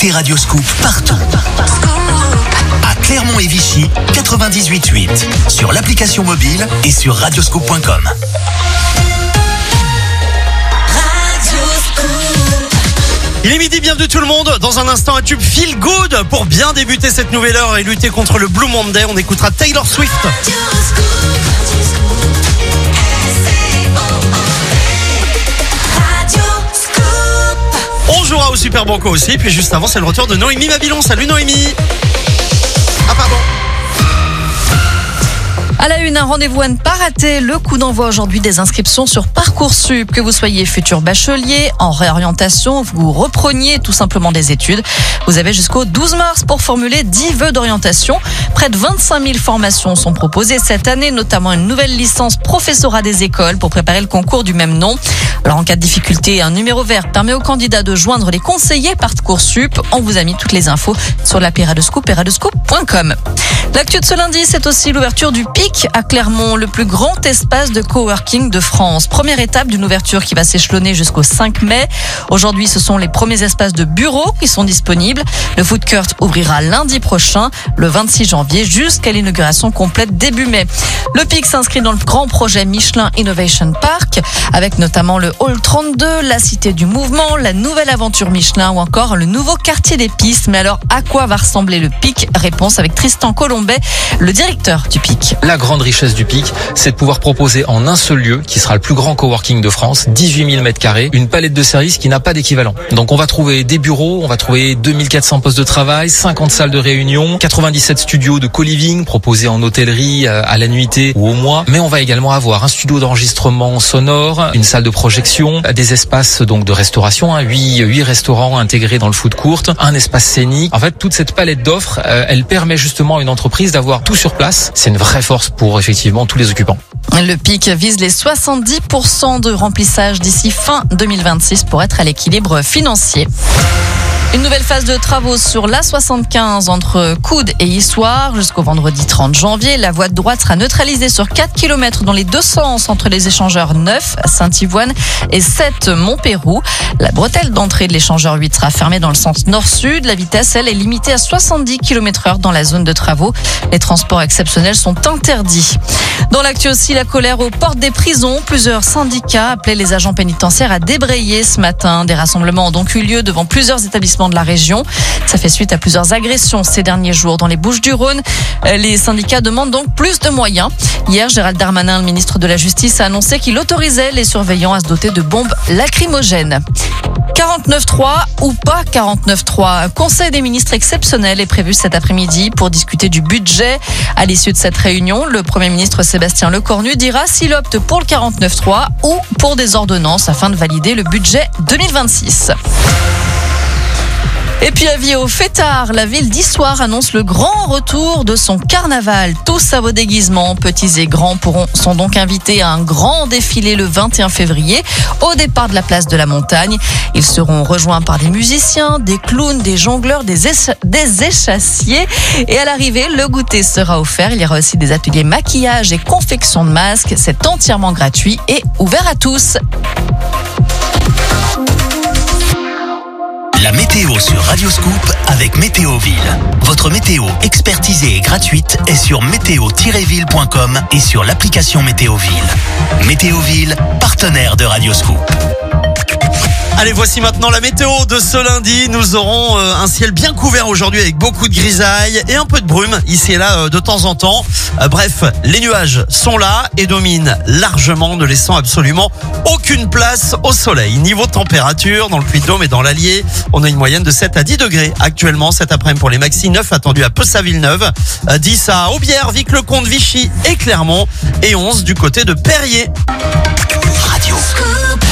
Écoutez Radio Scoop partout. À Clermont et Vichy, 98.8. Sur l'application mobile et sur radioscoop.com. Il est midi, bienvenue tout le monde. Dans un instant, un tube Feel Good pour bien débuter cette nouvelle heure et lutter contre le Blue Monday. On écoutera Taylor Swift. On jouera au Super Banco aussi. Puis juste avant, c'est le retour de Noémie Mabilon. Salut Noémie. Ah pardon. À la une, un rendez-vous à ne pas rater. Le coup d'envoi aujourd'hui des inscriptions sur Parcoursup. Que vous soyez futur bachelier, en réorientation, vous repreniez tout simplement des études. Vous avez jusqu'au 12 mars pour formuler 10 vœux d'orientation. Près de 25 000 formations sont proposées cette année, notamment une nouvelle licence professorat des écoles pour préparer le concours du même nom. Alors en cas de difficulté, un numéro vert permet aux candidats de joindre les conseillers Parcoursup. On vous a mis toutes les infos sur l'appli Radioscoop et radioscoop.com. L'actu de ce lundi, c'est aussi l'ouverture du PIC à Clermont, le plus grand espace de coworking de France. Première étape d'une ouverture qui va s'échelonner jusqu'au 5 mai. Aujourd'hui, ce sont les premiers espaces de bureaux qui sont disponibles. Le food court ouvrira lundi prochain, le 26 janvier, jusqu'à l'inauguration complète début mai. Le PIC s'inscrit dans le grand projet Michelin Innovation Park, avec notamment le Hall 32, la Cité du Mouvement, la nouvelle aventure Michelin ou encore le nouveau quartier des pistes. Mais alors, à quoi va ressembler le PIC ? Réponse avec Tristan Colombet, le directeur du PIC. La grande richesse du PIC, c'est de pouvoir proposer en un seul lieu, qui sera le plus grand coworking de France, 18 000 m², une palette de services qui n'a pas d'équivalent. Donc on va trouver des bureaux, on va trouver 2400 postes de travail, 50 salles de réunion, 97 studios de co-living proposés en hôtellerie à la nuitée ou au mois. Mais on va également avoir un studio d'enregistrement sonore, une salle de projection, des espaces donc de restauration, 8 restaurants intégrés dans le food court, un espace scénique. En fait, toute cette palette d'offres, elle permet justement à une entreprise d'avoir tout sur place. C'est une vraie force pour effectivement tous les occupants. Le PIC vise les 70% de remplissage d'ici fin 2026 pour être à l'équilibre financier. Une nouvelle phase de travaux sur l'A75 entre Coude et Issoire jusqu'au vendredi 30 janvier. La voie de droite sera neutralisée sur 4 km dans les deux sens entre les échangeurs 9 Saint-Yvoine et 7 Montpérou. La bretelle d'entrée de l'échangeur 8 sera fermée dans le sens nord-sud. La vitesse, elle, est limitée à 70 km/h dans la zone de travaux. Les transports exceptionnels sont interdits. Dans l'actu aussi, la colère aux portes des prisons. Plusieurs syndicats appelaient les agents pénitentiaires à débrayer ce matin. Des rassemblements ont donc eu lieu devant plusieurs établissements de la région. Ça fait suite à plusieurs agressions ces derniers jours dans les Bouches-du-Rhône. Les syndicats demandent donc plus de moyens. Hier, Gérald Darmanin, le ministre de la Justice, a annoncé qu'il autorisait les surveillants à se doter de bombes lacrymogènes. 49.3 ou pas 49.3, un conseil des ministres exceptionnel est prévu cet après-midi pour discuter du budget. À l'issue de cette réunion, le Premier ministre Sébastien Lecornu dira s'il opte pour le 49.3 ou pour des ordonnances afin de valider le budget 2026. Et puis avis aux fêtards, la ville d'Issoire annonce le grand retour de son carnaval. Tous à vos déguisements, petits et grands, sont donc invités à un grand défilé le 21 février au départ de la place de la Montagne. Ils seront rejoints par des musiciens, des clowns, des jongleurs, des échassiers. Et à l'arrivée, le goûter sera offert. Il y aura aussi des ateliers maquillage et confection de masques. C'est entièrement gratuit et ouvert à tous. La météo sur Radio Scoop avec Météoville. Votre météo expertisée et gratuite est sur météo-ville.com et sur l'application Météoville. Météoville, partenaire de Radio Scoop. Allez, voici maintenant la météo de ce lundi. Nous aurons un ciel bien couvert aujourd'hui avec beaucoup de grisailles et un peu de brume ici et là de temps en temps. Bref, les nuages sont là et dominent largement, ne laissant absolument aucune place au soleil. Niveau température, dans le Puy-de-Dôme et dans l'Allier, on a une moyenne de 7 à 10 degrés actuellement cet après-midi pour les maxi. 9 attendus à Pessa-Villeneuve, 10 à Aubière, Vic-le-Comte, Vichy et Clermont et 11 du côté de Perrier. Radio Scoop.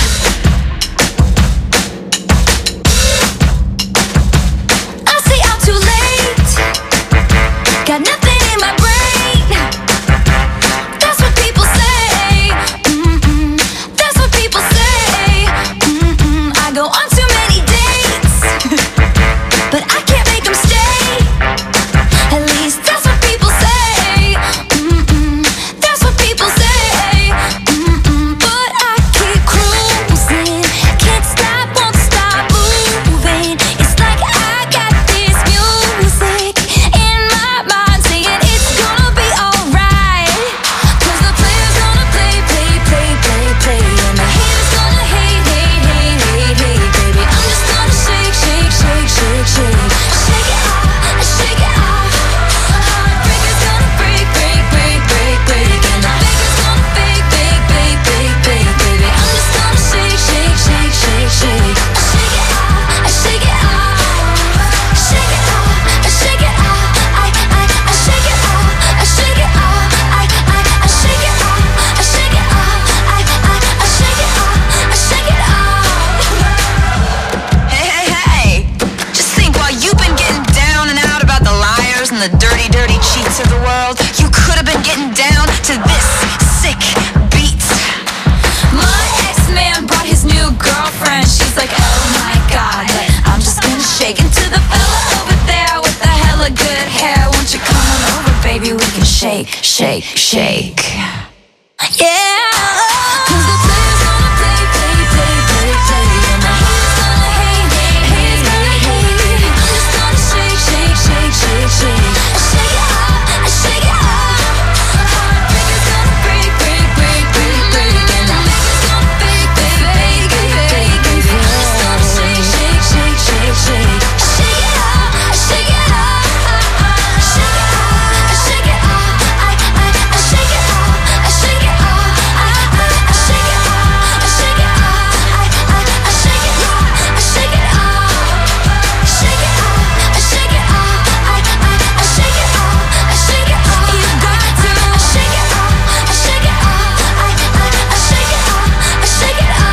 shake, shake, shake. Yeah. 'Cause the players gonna play, play, play, play, play. And the haters gonna hate, hate, hate, hate, hate. I'm just gonna shake, shake, shake, shake, shake. I shake it up, I shake it up. Heartbreakers gonna break, break, break, break, break. And the fakers gonna fake, fake, fake, fake, fake. I'm just gonna shake, shake, shake, shake, shake. I shake it up, I shake it up. I shake it up, I shake it up. I shake it up, I shake it up. I shake it up, I shake it up. I shake it up, I shake it up. Shake it up, I shake it up. I shake it up, I shake it up. You got to shake it up, I shake it up. I shake it up, I shake it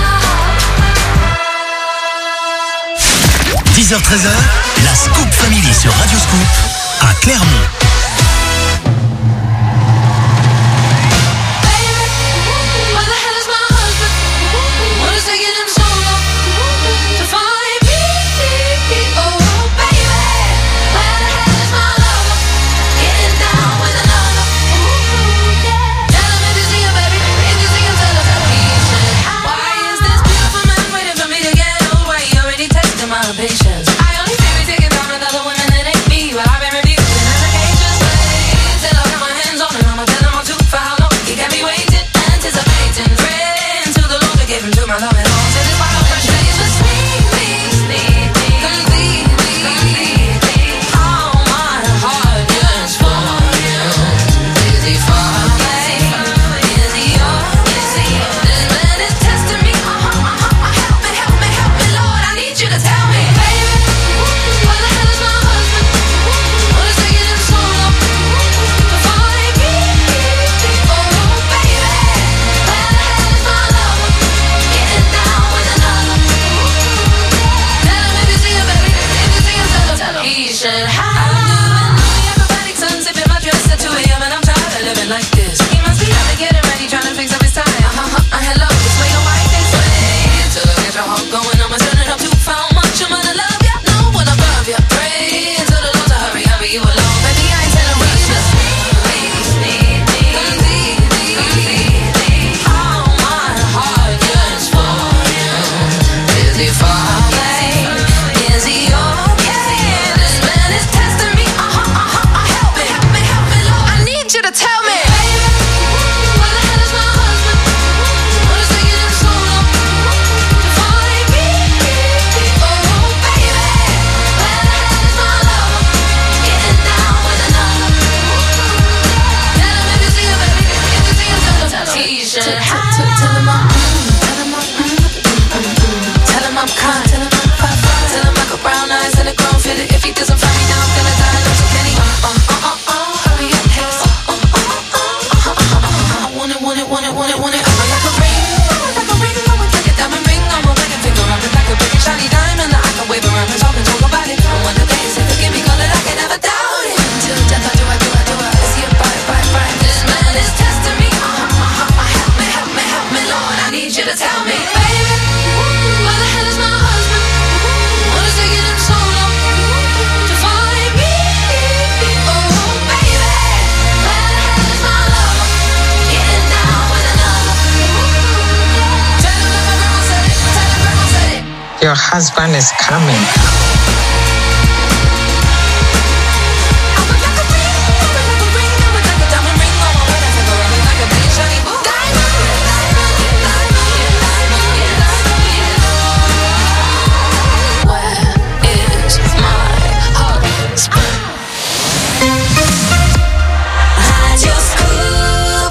up. 10h-13h, la Scoop Family sur Radio Scoop à Clermont. Where the hell is my husband? What is taking him so long to find me? Oh, baby, where the hell is my lover? Getting down with another. Tell him if you see him, baby. If you see him, tell him he should. Why is this beautiful man waiting for me to get away? Already testing my patience. I only fear he's taking down with other women that ain't me. But I've been refusing applications. Till I got my hands on him, I'ma tell him I'm too for how long. He got me waiting, anticipating. Praying to the Lord to give him to my love and all. Till this final frustration. Sneak me, completely. How my heart yearns for you. Is he far away? Is he yours? This man is testing me. Help me, help me, help me, Lord. I need you to tell me, baby, where the hell is my husband? What is taking him so long to find me? Oh, baby, where the hell is my lover? Getting down with another. Tell him if you see him, baby. If you see him, tell him he should have. Acrobatic sun sipping my dress at 2 a.m. and I'm tired of living like this. He must be out to get it ready, trying to fix up his tie. Hello, this way your wife is sway. Till I get your heart going, I'ma turn it up to how much I'm gonna love ya. No one above ya. Pray to the Lord to hurry, hurry you along. Baby, I ain't telling rush ya. Completely. How my heart yearns for you. Is he far away? Is he okay? This man is testing me. Help me, help me, help me, Lord. I need you to tell me, baby, where the hell is my husband? What is taking him so long to find me? Oh, baby, where the hell is my lover? Getting down with another. Tell him if you see him, baby. If you see him, tell him he should have. Tell him I'm tell him I'm kind. Tell him I'm fine. Tell him I got brown eyes and a grown fit. If he doesn't find me now, I'm gonna die. No, so can he? Hurry up, hey. I want it, want it, want it, want it, want it. I'm like a ring, like a diamond ring. I'm a wedding finger, I'm like a big and shiny diamond that I can wave around and talk about it. And one of the days, if you give me call it, I can never doubt it. Till death, I do. Is he a bite? This man is testing me. Help me, help me, help me, Lord. I need you to tell me, baby, where the hell is my husband? What is taking him so long to find me? Oh, baby, where the hell is my lover? Getting down with another. Tell him that my grandma said it. Tell him grandma said it. Your husband is coming. I would like a ring, I would like a diamond ring on my wedding finger. I would like a big shiny diamond. Where is my husband? Radio Scoop.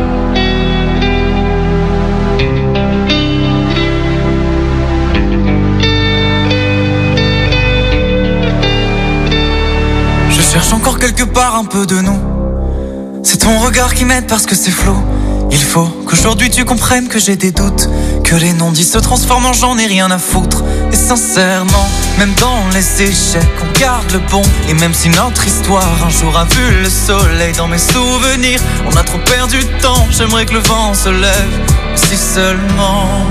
Je cherche encore quelque part un peu de nous. C'est ton regard qui m'aide parce que c'est flou. Il faut qu'aujourd'hui tu comprennes que j'ai des doutes, que les non-dits se transforment en j'en ai rien à foutre. Et sincèrement, même dans les échecs, on garde le bon. Et même si notre histoire un jour a vu le soleil, dans mes souvenirs, on a trop perdu de temps. J'aimerais que le vent se lève. Si seulement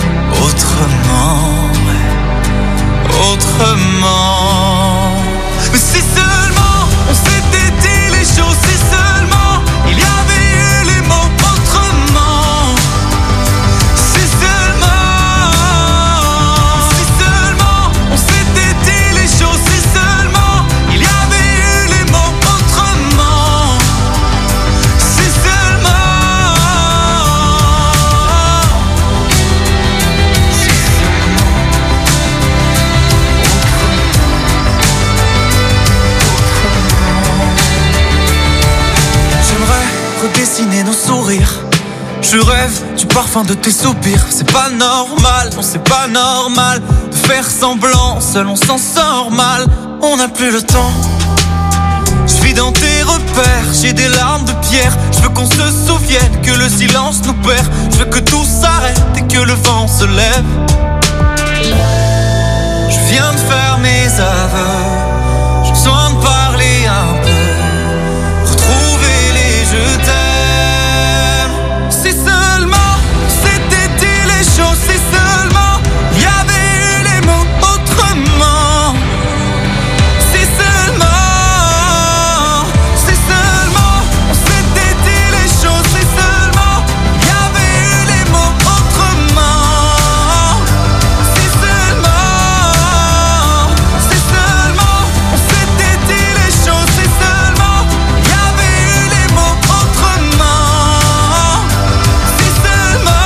autrement. Mais si seulement on s'était dit les choses, si seulement il y avait eu les mots autrement. Si seulement on s'était dit les choses, si seulement il y avait eu les mots autrement. Si seulement. J'aimerais redessiner nos sourires. Je rêve du parfum de tes soupirs. C'est pas normal, non c'est pas normal de faire semblant, seul on s'en sort mal. On n'a plus le temps. Je vis dans tes repères, j'ai des larmes de pierre. Je veux qu'on se souvienne que le silence nous perd. Je veux que tout s'arrête et que le vent se lève. Je viens de faire mes aveux. J'ai besoin de parler un peu. Retrouver les je t'aime. Si seulement c'était dit les choses, si seulement il y avait eu les mots autrement. Si seulement on s'était dit les choses, si seulement il y avait eu les mots autrement. Si seulement on s'était dit les choses, si seulement il y avait eu les mots autrement. Si seulement.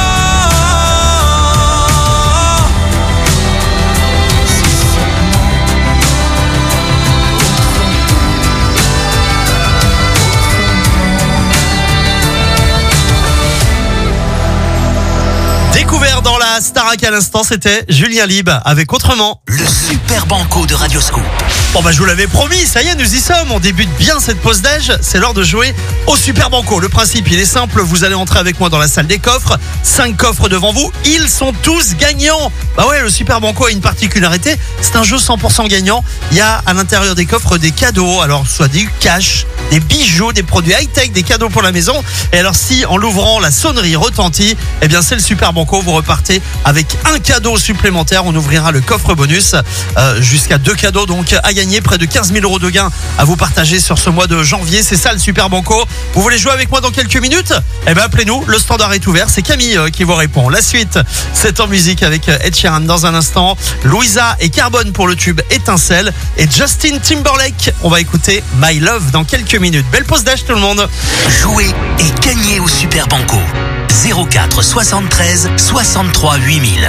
Découvert dans la Starac à l'instant, c'était Julien Lieb avec Autrement. Le Super Banco de Radioscoop. Bon bah je vous l'avais promis, ça y est, nous y sommes. On débute bien cette pause d'âge. C'est l'heure de jouer au Super Banco. Le principe, il est simple. Vous allez entrer avec moi dans la salle des coffres. 5 coffres devant vous. Ils sont tous gagnants. Bah ouais, le Super Banco a une particularité. C'est un jeu 100% gagnant. Il y a à l'intérieur des coffres des cadeaux. Alors soit du cash, des bijoux, des produits high-tech, des cadeaux pour la maison. Et alors si en l'ouvrant la sonnerie retentit, eh bien c'est le Super Banco. Vous repartez avec un cadeau supplémentaire. On ouvrira le coffre bonus jusqu'à 2 cadeaux donc à gagner. Près de 15 000 euros de gains à vous partager sur ce mois de janvier. C'est ça le Super Banco. Vous voulez jouer avec moi dans quelques minutes? Eh ben appelez-nous. Le standard est ouvert. C'est Camille qui vous répond. La suite, c'est en musique avec Ed Sheeran dans un instant. Louisa et Carbone pour le tube Étincelle. Et Justin Timberlake. On va écouter My Love dans quelques minutes. Belle pause d'âge tout le monde. Jouez et gagnez au Super Banco. 04 73 63 8000.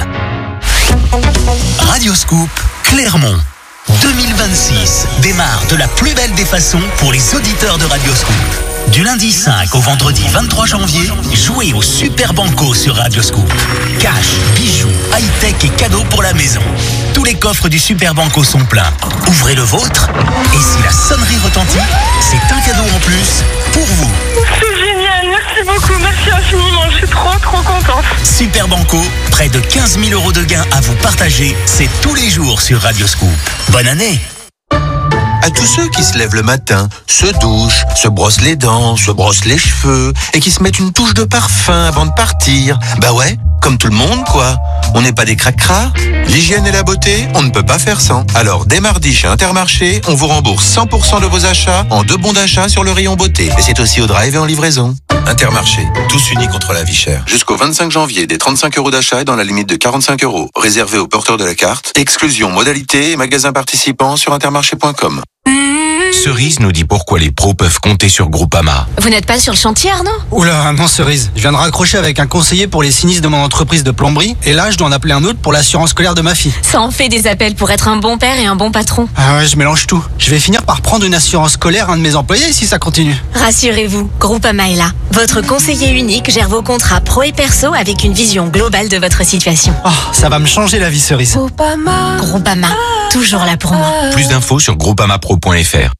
Radioscoop Clermont. 2026 démarre de la plus belle des façons pour les auditeurs de Radioscoop. Du lundi 5 au vendredi 23 janvier, jouez au Super Banco sur Radioscoop. Cash, bijoux, high-tech et cadeaux pour la maison. Tous les coffres du Super Banco sont pleins. Ouvrez le vôtre et si la sonnerie retentit, c'est un cadeau en plus pour vous. C'est génial, merci beaucoup, merci infiniment, je suis trop contente. Super Banco, près de 15 000 euros de gains à vous partager, c'est tous les jours sur Radioscoop. Bonne année! À tous ceux qui se lèvent le matin, se douchent, se brossent les dents, se brossent les cheveux et qui se mettent une touche de parfum avant de partir. Bah ouais, comme tout le monde quoi. On n'est pas des cracras. L'hygiène et la beauté, on ne peut pas faire sans. Alors dès mardi chez Intermarché, on vous rembourse 100% de vos achats en 2 bons d'achat sur le rayon beauté. Et c'est aussi au drive et en livraison. Intermarché, tous unis contre la vie chère. Jusqu'au 25 janvier, des 35 euros d'achat dans la limite de 45 euros. Réservé aux porteurs de la carte. Exclusion, modalité et magasins participants sur intermarché.com. Cerise nous dit pourquoi les pros peuvent compter sur Groupama. Vous n'êtes pas sur le chantier, Arnaud? Oula, non Cerise. Je viens de raccrocher avec un conseiller pour les sinistres de mon entreprise de plomberie et là, je dois en appeler un autre pour l'assurance scolaire de ma fille. Ça en fait des appels pour être un bon père et un bon patron. Ah ouais, je mélange tout. Je vais finir par prendre une assurance scolaire à un de mes employés si ça continue. Rassurez-vous, Groupama est là. Votre conseiller unique gère vos contrats pro et perso avec une vision globale de votre situation. Oh, ça va me changer la vie, Cerise. Groupama, toujours là pour moi. Plus d'infos sur groupamapro.fr.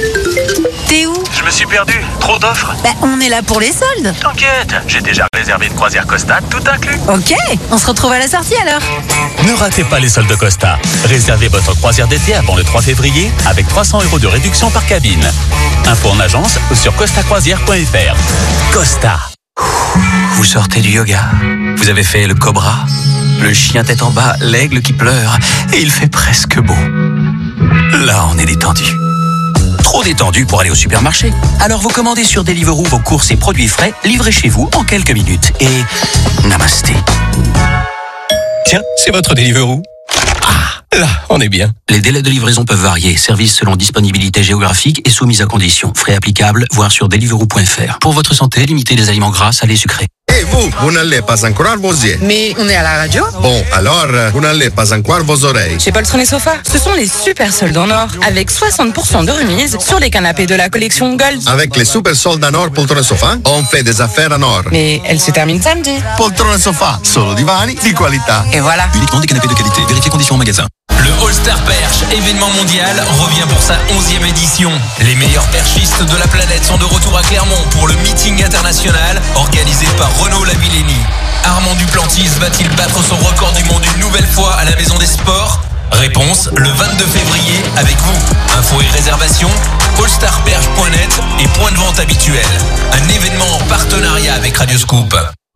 T'es où? Je me suis perdu, trop d'offres. On est là pour les soldes. T'inquiète, j'ai déjà réservé une croisière Costa, tout inclus. Ok, on se retrouve à la sortie alors. Ne ratez pas les soldes Costa. Réservez votre croisière d'été avant le 3 février avec 300 euros de réduction par cabine. Info en agence ou sur costacroisière.fr. Costa. Vous sortez du yoga, vous avez fait le cobra, le chien tête en bas, l'aigle qui pleure, et il fait presque beau. Là, on est détendu. trop détendu pour aller au supermarché. Alors vous commandez sur Deliveroo vos courses et produits frais livrés chez vous en quelques minutes. Et namasté. Tiens, c'est votre Deliveroo. Ah, là, on est bien. Les délais de livraison peuvent varier. Service selon disponibilité géographique et soumise à conditions. Frais applicables, voir sur deliveroo.fr. Pour votre santé, limitez les aliments gras, salés, sucrés. Et vous n'allez pas encore vos yeux. Mais on est à la radio. Bon, alors, vous n'allez pas encore vos oreilles. Chez Poltron et Sofa, ce sont les super soldes en or, avec 60% de remise sur les canapés de la collection Gold. Avec les super soldes en or Poltron et Sofa, on fait des affaires en or. Mais elle se termine samedi. Poltron et Sofa, solo divani di qualità. Et voilà. Uniquement des canapés de qualité. Vérifiez conditions en magasin. Le All-Star Perche, événement mondial, revient pour sa 11e édition. Les meilleurs perchistes de la planète sont de retour à Clermont pour le meeting international organisé par Renaud Lavillenie. Armand Duplantis va-t-il battre son record du monde une nouvelle fois à la Maison des Sports? Réponse le 22 février avec vous. Infos et réservations, allstarperche.net et point de vente habituel. Un événement en partenariat avec Radioscoop.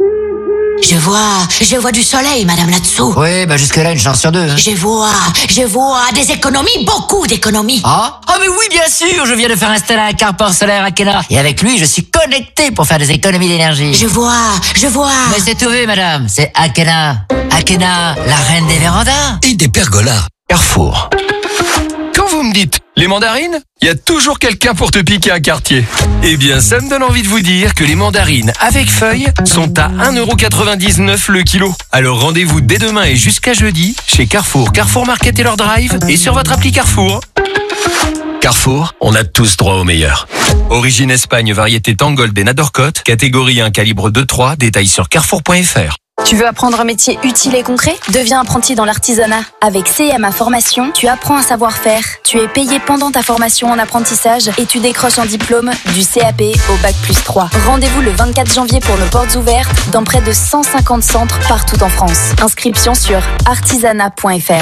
Je vois du soleil, madame, là-dessous. Oui, jusque-là, une chance sur deux. Hein. Je vois des économies, beaucoup d'économies. Ah mais oui, bien sûr, je viens de faire installer un carport solaire à Akena. Et avec lui, je suis connecté pour faire des économies d'énergie. Je vois. Mais c'est tout vu, madame, c'est Akena. Akena, la reine des vérandas. Et des pergolas. Carrefour. Quand vous me dites les mandarines, il y a toujours quelqu'un pour te piquer un quartier. Eh bien, ça me donne envie de vous dire que les mandarines avec feuilles sont à 1,99€ le kilo. Alors rendez-vous dès demain et jusqu'à jeudi chez Carrefour, Carrefour Market Taylor Drive et sur votre appli Carrefour. Carrefour, on a tous droit au meilleur. Origine Espagne, variété Tangold et Nadorcote, catégorie 1, calibre 2-3, détails sur carrefour.fr. Tu veux apprendre un métier utile et concret? Deviens apprenti dans l'artisanat. Avec CMA Formation, tu apprends un savoir-faire. Tu es payé pendant ta formation en apprentissage et tu décroches un diplôme du CAP au Bac+3. Rendez-vous le 24 janvier pour nos portes ouvertes dans près de 150 centres partout en France. Inscription sur artisanat.fr.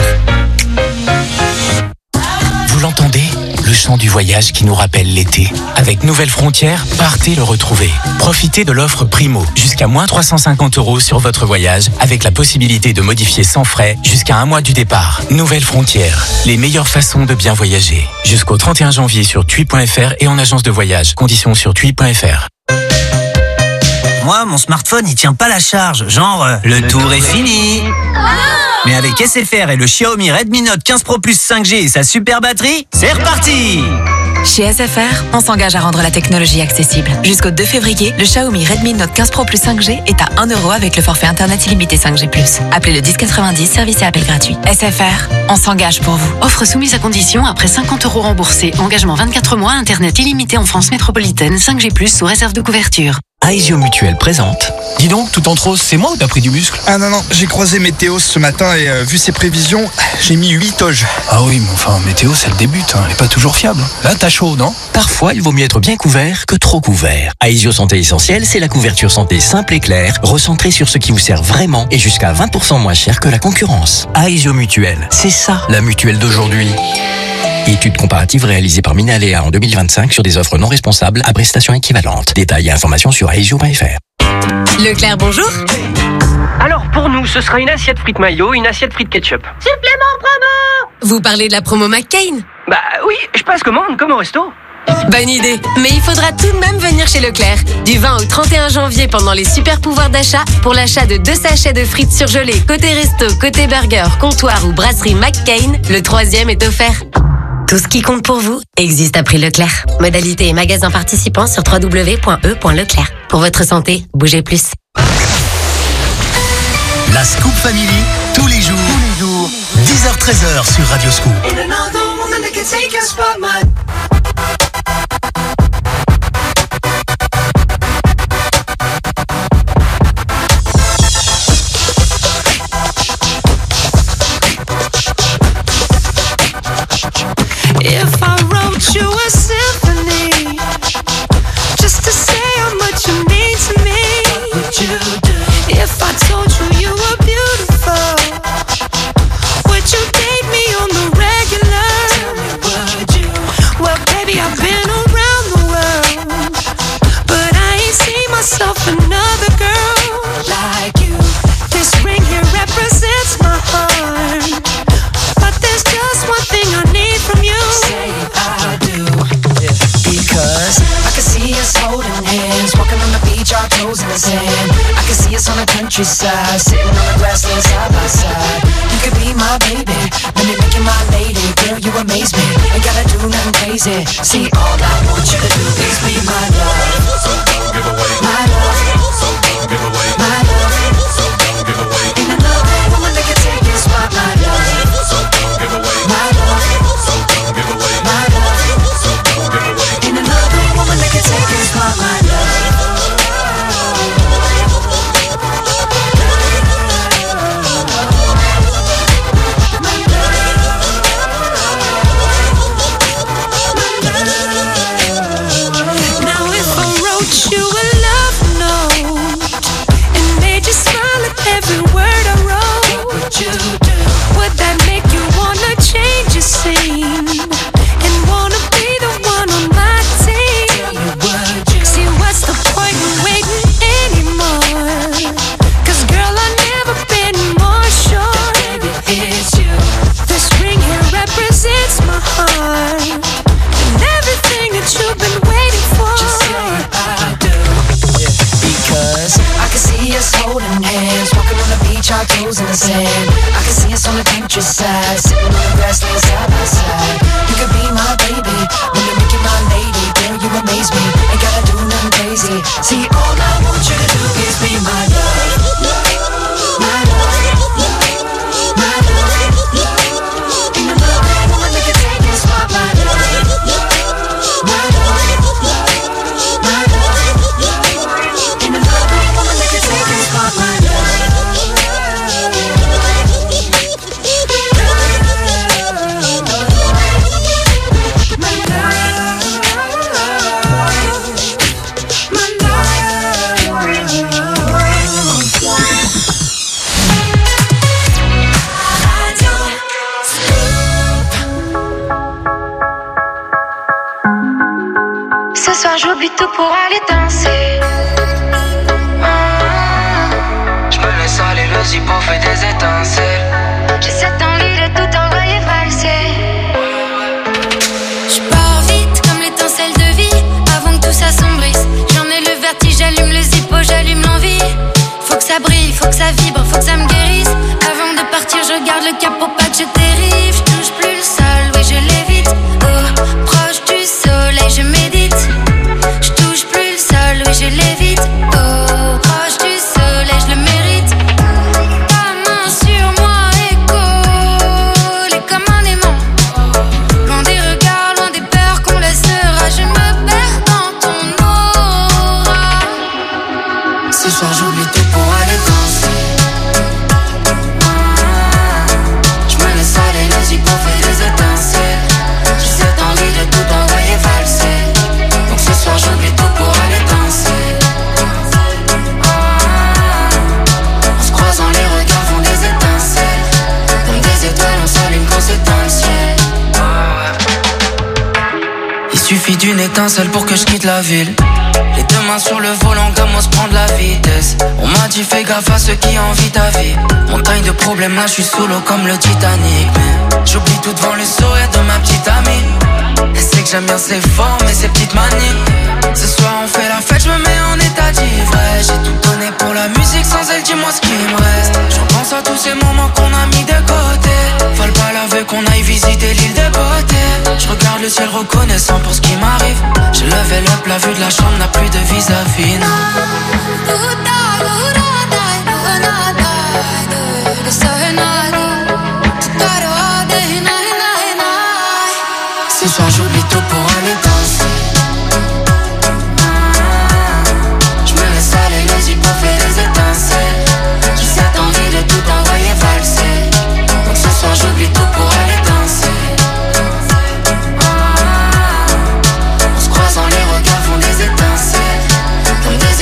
Vous l'entendez ? Le chant du voyage qui nous rappelle l'été. Avec Nouvelles Frontières, partez le retrouver. Profitez de l'offre Primo, jusqu'à moins 350 € sur votre voyage, avec la possibilité de modifier sans frais jusqu'à un mois du départ. Nouvelles Frontières, les meilleures façons de bien voyager. Jusqu'au 31 janvier sur TUI.fr et en agence de voyage. Conditions sur TUI.fr. Moi, mon smartphone, il tient pas la charge. Genre, le tour est fini. Mais avec SFR et le Xiaomi Redmi Note 15 Pro Plus 5G et sa super batterie, c'est reparti! Chez SFR, on s'engage à rendre la technologie accessible. Jusqu'au 2 février, le Xiaomi Redmi Note 15 Pro Plus 5G est à 1 € avec le forfait Internet illimité 5G+. Appelez le 1090, service et appel gratuit. SFR, on s'engage pour vous. Offre soumise à condition après 50 € remboursés. Engagement 24 mois, Internet illimité en France métropolitaine, 5G+, sous réserve de couverture. Aesio Mutuelle présente. Dis donc, tout en trop, c'est moi ou t'as pris du muscle? Ah non, j'ai croisé Météo ce matin et vu ses prévisions, j'ai mis 8 toges. Ah oui, mais enfin, Météo, c'est le début, elle est pas toujours fiable. Là, t'as chaud, non? Parfois, il vaut mieux être bien couvert que trop couvert. Aesio Santé Essentielle, c'est la couverture santé simple et claire, recentrée sur ce qui vous sert vraiment et jusqu'à 20% moins cher que la concurrence. Aesio Mutuelle, c'est ça, la mutuelle d'aujourd'hui. Étude comparative réalisée par Minaléa en 2025 sur des offres non responsables à prestations équivalentes. Détails et informations sur aesio.fr. Leclerc, bonjour. Alors, pour nous, ce sera une assiette frites mayo, une assiette frites ketchup. Supplément promo. Vous parlez de la promo McCain? Bah oui, je passe commande comme au resto. Bonne idée. Mais il faudra tout de même venir chez Leclerc. Du 20 au 31 janvier pendant les super pouvoirs d'achat, pour l'achat de 2 sachets de frites surgelées côté resto, côté burger, comptoir ou brasserie McCain, le 3e est offert. Tout ce qui compte pour vous existe à prix Leclerc. Modalité et magasins participants sur www.e.leclerc. Pour votre santé, bougez plus. La Scoop Family, tous les jours, 10h-13h sur Radio Scoop. If I wrote you a symphony, just to say how much you mean to me, what would you do? If I told you you were beautiful, would you date me on the regular? Tell me, would you? Well, toes in the sand. I can see us on the countryside, sitting on the grassland side by side. You could be my baby, let me make you my lady. Girl, you amaze me, ain't gotta do nothing crazy. See, all I want you to do is be my love. So don't give away my love. So don't give away my love. So don't give away. Ain't another woman that can take your spot, my love. So don't give away my love. So don't give away my love. So don't give away. Ain't another woman that can take your spot, my love. Our toes in the sand. I can see us on the countryside, sitting on the grassland side by side. You could be my baby, when you make you my lady. Girl, you amaze me, ain't gotta do nothing crazy. See, all I want you to do is be my love. My love. My love. Ain't another woman that can take your spot, my love. My love. My love. Ain't another woman that can take your spot, my love. Ce soir j'oublie tout pour aller danser. J'me laisse aller, le zippo fait des étincelles. J'ai cette envie de tout envoyer valser. J'pars vite comme l'étincelle de vie, avant que tout s'assombrisse. J'en ai le vertige, j'allume le zippo, j'allume l'envie. Faut que ça brille, faut que ça vibre, faut que ça me guérisse. Avant de partir, je garde le cap pour pas que je dérive. J'touche plus le sol, oui je l'évite. Oh, proche du soleil, je médite. J'touche plus le sol, oui je l'évite. Oh, proche du soleil, je le mérite. Ta main sur moi et collée comme un aimant. Loin des regards, loin des peurs qu'on laissera. Je me perds dans ton aura. Ce soir j'oublie tout pour aller danser. J'me laisse aller, le zippo fait des étincelles. J'ai cette envie de tout envoyer valser. Donc ce soir j'oublie tout pour aller danser. On se croisant, les regards font des étincelles. Comme des étoiles, on s'allume quand c'est dans le ciel. Il suffit d'une étincelle pour que je quitte la ville. Les deux mains sur le volant, commence prendre la vitesse. On m'a dit fais gaffe à ceux qui envient ta vie. Montagne de problèmes, là je suis sous l'eau comme le Titanic. Mais j'oublie tout devant le sourire de ma petite amie. Elle sait que j'aime bien ses formes et ses petites manies. Ce soir on fait la fête, je me mets en état d'ivresse. J'ai tout donné pour la musique, sans elle dis-moi ce qui me reste. Je repense à tous ces moments qu'on a mis de côté. Fallait pas laver qu'on aille visiter l'île de beauté. Je regarde le ciel reconnaissant pour ce qui m'arrive. J'ai levé up, la vue de la chambre n'a plus de vis-à-vis. Ce soir j'oublie tout pour aller danser. J'me laisse aller, le zippo fait des étincelles. J'ai cette envie de tout envoyer valser. Donc ce soir j'oublie tout pour aller danser. On se croisant, les regards font des étincelles. Comme des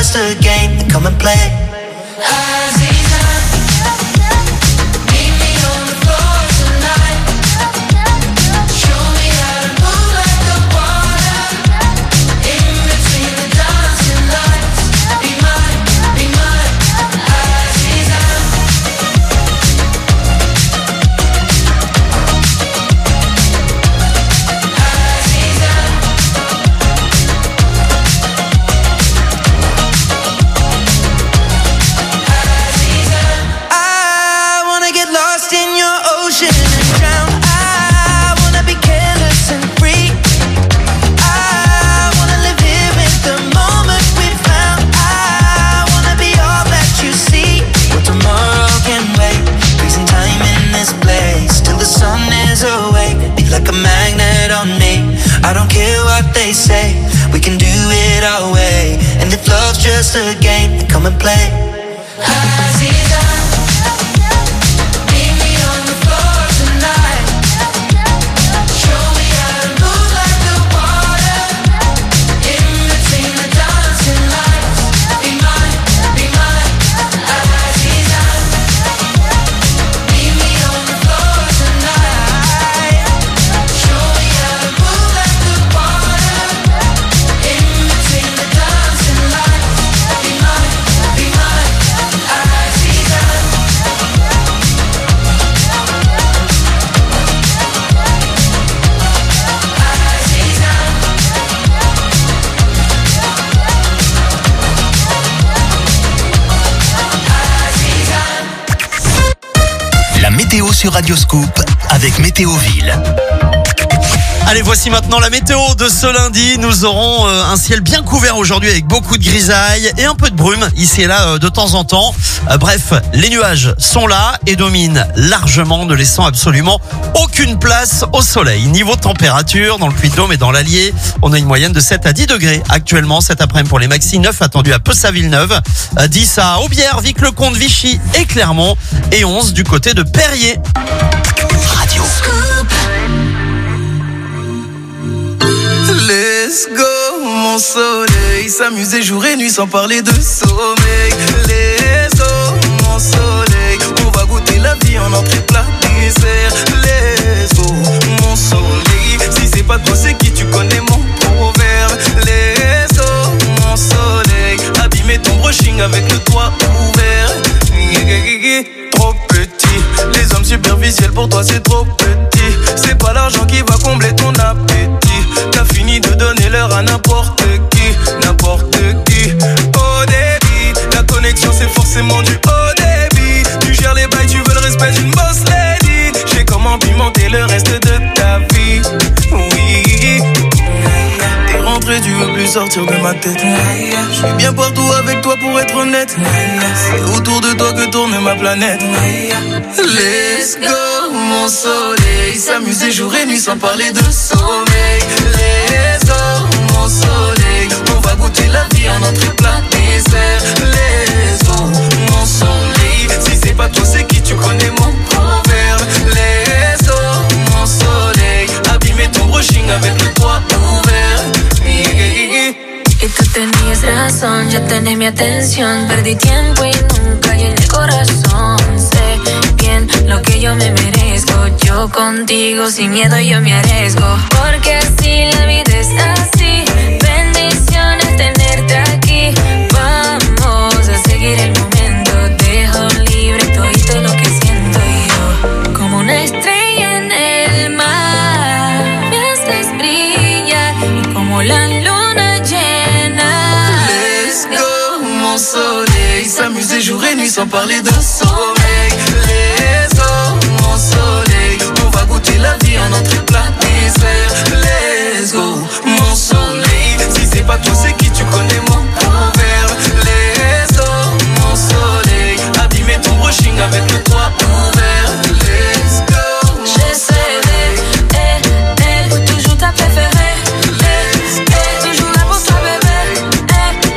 just a game, then come and play. Say we can do it our way, and if love's just a game, then come and play. Sur Radio Scoop avec Météoville. Allez, voici maintenant la météo de ce lundi. Nous aurons un ciel bien couvert aujourd'hui avec beaucoup de grisailles et un peu de brume ici et là de temps en temps. Bref, les nuages sont là et dominent largement, ne laissant absolument aucune place au soleil. Niveau température, dans le Puy-de-Dôme et dans l'Allier, on a une moyenne de 7 à 10 degrés actuellement cet après-midi pour les maxi. 9 attendus à Pessa-Villeneuve, 10 à Aubière, Vic-le-Comte, Vichy et Clermont et 11 du côté de Perrier. Radio Scoop. Let's go, mon soleil, s'amuser jour et nuit sans parler de sommeil. Let's go, mon soleil, on va goûter la vie en entrée plat dessert. Let's go, mon soleil, si c'est pas toi c'est qui, tu connais mon proverbe. Let's go, mon soleil, abîmer ton brushing avec le toit ouvert. Trop petit, les hommes superficiels pour toi c'est trop petit. C'est pas l'argent qui va combler ton appétit. T'as fini de donner l'heure à n'importe qui, n'importe qui. Au débit, la connexion c'est forcément du haut débit. Tu gères les bails, tu veux le respect d'une boss lady. J'ai comment pimenter le reste de ta vie. Oui, t'es rentré, tu veux plus sortir de ma tête. Je suis bien partout avec toi pour être honnête. C'est autour de toi que tourne ma planète. Let's go, mon soleil, s'amuser jour et nuit sans parler de sommeil. Let's go, mon soleil, on va goûter la vie en entrée plat dessert. Let's go, mon soleil, si c'est pas toi c'est qui, tu connais mon proverbe. Let's go, mon soleil, abîmer ton brushing avec le toit ouvert. Y tú tenías razón, ya tenés mi atención. Perdí tiempo y nunca llené el corazón. Sé bien lo que yo me merezco. Yo contigo sin miedo yo me arriesgo. Porque así la vida es así. Bendiciones tenerte aquí. Vamos a seguir el momento. Dejo libre todo lo que siento yo. Como una estrella en el mar, me haces brillar. Y como la luna llena. Let's go, mon soleil, s'amuser jour et nuit sans parler de sommeil. Let's go, mon soleil, on va goûter la vie en entrée plat dessert. Let's go, mon soleil, si c'est pas toi c'est qui, tu connais mon proverbe. Let's go, mon soleil, abîmer ton brushing avec le toit ouvert. Let's go, j'essaie de toujours ta préférée. Toujours là pour toi bébé.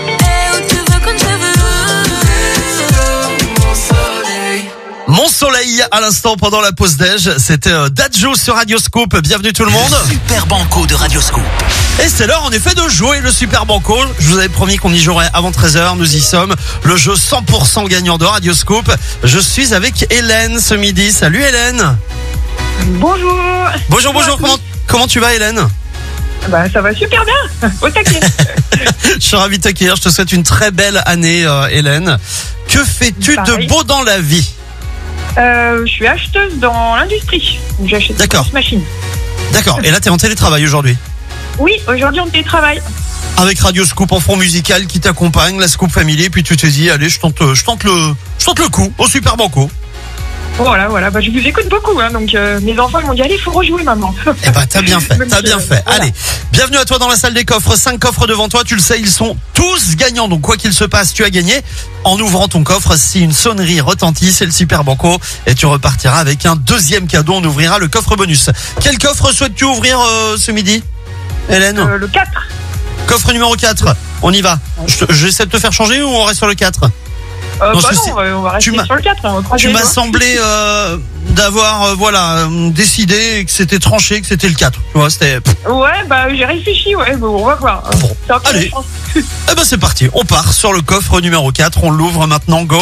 Où tu veux quand je veux. Mon soleil Soleil à l'instant pendant la pause déj. C'était Dadju sur Radio Scoop. Bienvenue tout le monde. Le Super Banco de Radio Scoop. Et c'est l'heure en effet de jouer le Super Banco. Je vous avais promis qu'on y jouerait avant 13h. Nous y sommes. Le jeu 100% gagnant de Radio Scoop. Je suis avec Hélène ce midi. Salut Hélène. Bonjour. Bonjour. Comment tu vas Hélène? Bah ça va super bien. Au taquet. Je suis ravi de t'accueillir. Je te souhaite une très belle année Hélène. Que fais-tu de beau dans la vie? Je suis acheteuse dans l'industrie. J'achète des machines. D'accord. Et là, tu es en télétravail aujourd'hui? Oui, aujourd'hui on télétravaille. Avec Radio Scoop en fond musical qui t'accompagne, la Scoop Family, et puis tu te dis, allez, je tente le coup au Super Banco. Voilà, bah, je vous écoute beaucoup, hein, donc mes enfants ils m'ont dit, allez, il faut rejouer maman. Eh ben, t'as bien fait, Voilà. Allez, bienvenue à toi dans la salle des coffres, 5 coffres devant toi, tu le sais, ils sont tous gagnants, donc quoi qu'il se passe, tu as gagné. En ouvrant ton coffre, si une sonnerie retentit, c'est le Super Banco, et tu repartiras avec un deuxième cadeau, on ouvrira le coffre bonus. Quel coffre souhaites-tu ouvrir ce midi, Hélène? Le 4. Coffre numéro 4, on y va. J'essaie de te faire changer ou on reste sur le 4? On va rester sur le 4. Tu m'as semblé d'avoir décidé que c'était tranché, que c'était le 4. Tu vois, c'était... Ouais, bah j'ai réfléchi, on va voir. Bon, allez, eh ben c'est parti. On part sur le coffre numéro 4. On l'ouvre maintenant, go.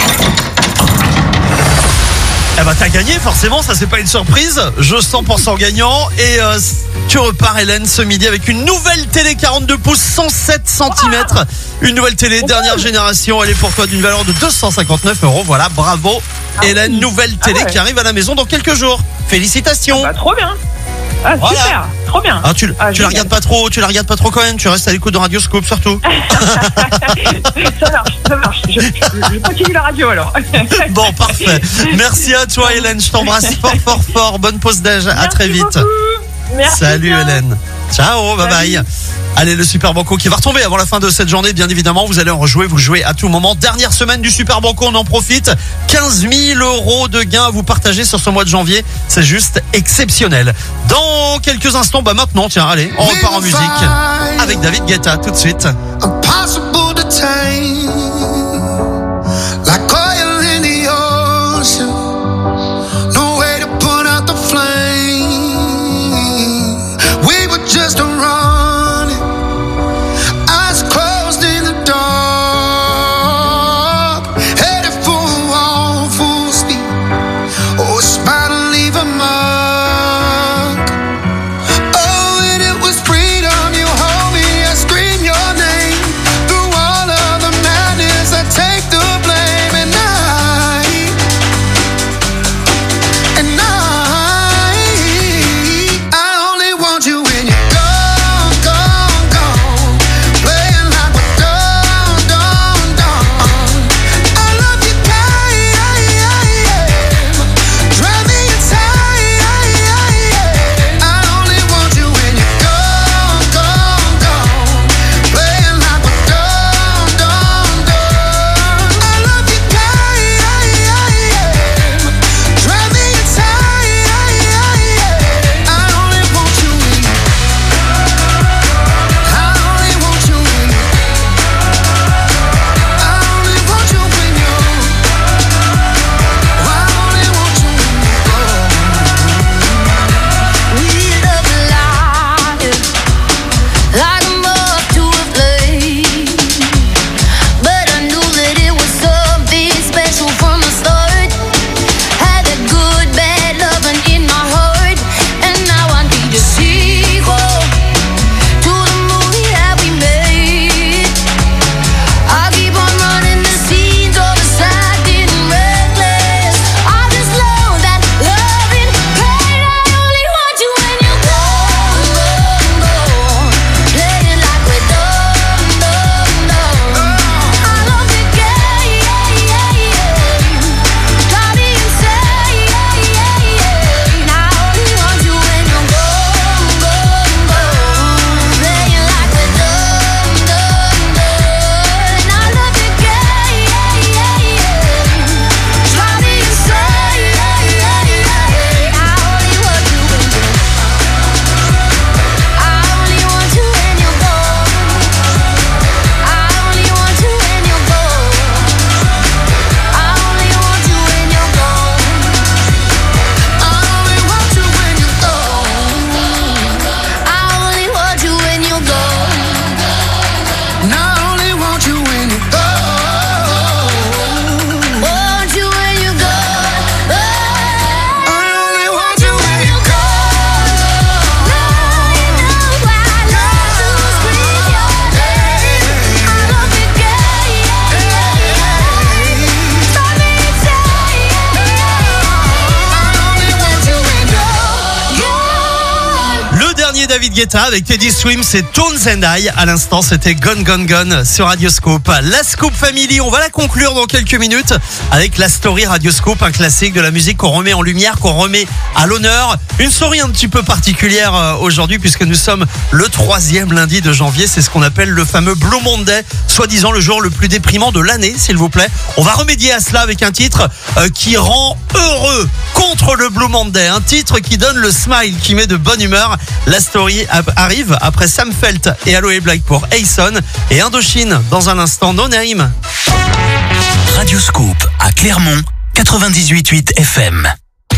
Eh ben t'as gagné forcément, ça c'est pas une surprise. Jeu 100% gagnant. Et tu repars Hélène ce midi avec une nouvelle télé 42 pouces 107 cm. Une nouvelle télé dernière génération. Elle est pour toi d'une valeur de 259 €. Voilà, bravo Hélène, nouvelle télé qui arrive à la maison dans quelques jours. Félicitations. Trop bien. Voilà. Super, trop bien. Tu la regardes pas trop, quand même. Tu restes à l'écoute de Radio Scoop surtout. Ça marche. Je continue la radio alors. Bon, parfait. Merci à toi Hélène, je t'embrasse fort. Bonne pause déj, à très vite. Merci. Salut Hélène. Ciao, bye bye. Allez, le Super Banco qui va retomber avant la fin de cette journée, bien évidemment. Vous allez en rejouer, vous jouez à tout moment. Dernière semaine du Super Banco, on en profite. 15 000 € de gains à vous partager sur ce mois de janvier. C'est juste exceptionnel. Dans quelques instants, maintenant, tiens, allez, on repart en musique avec David Guetta tout de suite. Impossible to tame, like oil in the ocean. No way to put out the flame. We were just running, eyes closed in the dark, headed for a wall full speed. Oh, it's about to leave a mark. Oh, and it was freedom. You hold me, I scream your name through all of the David Guetta avec Teddy Swims et Tones and I. À l'instant, c'était Gone Gone Gone sur Radio Scoop. La Scoop Family, on va la conclure dans quelques minutes avec la story Radio Scoop, un classique de la musique qu'on remet en lumière, qu'on remet à l'honneur. Une story un petit peu particulière aujourd'hui puisque nous sommes le 3e lundi de janvier. C'est ce qu'on appelle le fameux Blue Monday, soi-disant le jour le plus déprimant de l'année, s'il vous plaît. On va remédier à cela avec un titre qui rend heureux contre le Blue Monday. Un titre qui donne le smile, qui met de bonne humeur. La story arrive après Sam Felt et Aloe Black pour Ayson et Indochine dans un instant. No Name. Radio Scoop à Clermont, 98.8 FM.